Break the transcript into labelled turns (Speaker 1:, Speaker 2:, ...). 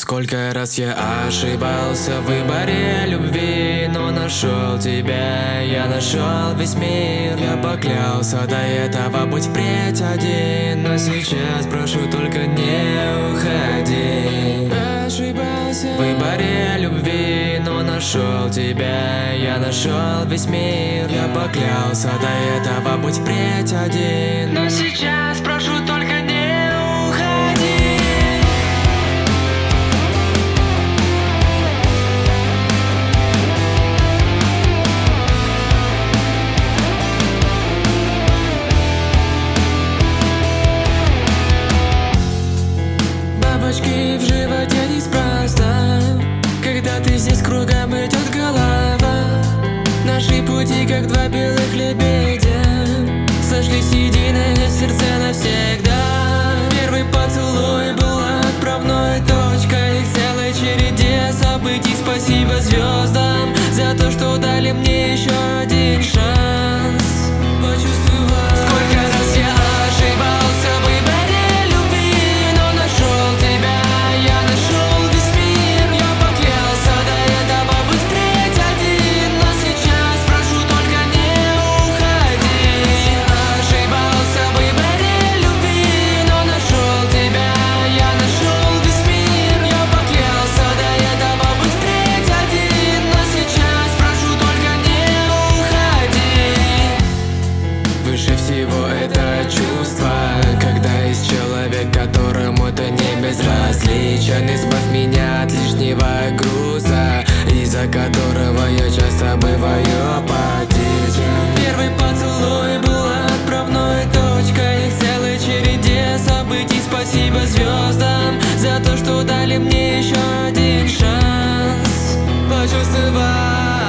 Speaker 1: Сколько раз я ошибался в выборе любви, но нашел тебя, я нашел весь мир. Я поклялся до этого быть впредь один, но сейчас прошу, только не уходи. Ошибался в выборе любви, но нашел тебя, я нашел весь мир. Я поклялся до этого быть впредь один, но сейчас прошу, только не уходи. Бабочки в животе неспроста, когда ты здесь, кругом идет голова. Наши пути, как два белых лебедя, сошлись единое сердце навсегда. Первый поцелуй был отправной точкой в целой череде событий. Спасибо звездам за то, что дали мне еще один шанс почувствовать. Сколько раз я ошибался в выборе любви, но нашел тебя, я нашел весь мир. Я поклялся до этого быть впредь один, но сейчас прошу, только не уходи. Ошибался в выборе любви, но нашел тебя, я нашел весь мир. Я поклялся до этого быть впредь один, но сейчас прошу, только не уходи. Выше всего это чувство, когда есть человек, которому ты не безразличен. Избавь меня от лишнего груза, из-за которого я часто бываю апатичен. Первый поцелуй был отправной точкой в целой череде событий. Спасибо звездам за то, что дали мне еще один шанс почувствовать.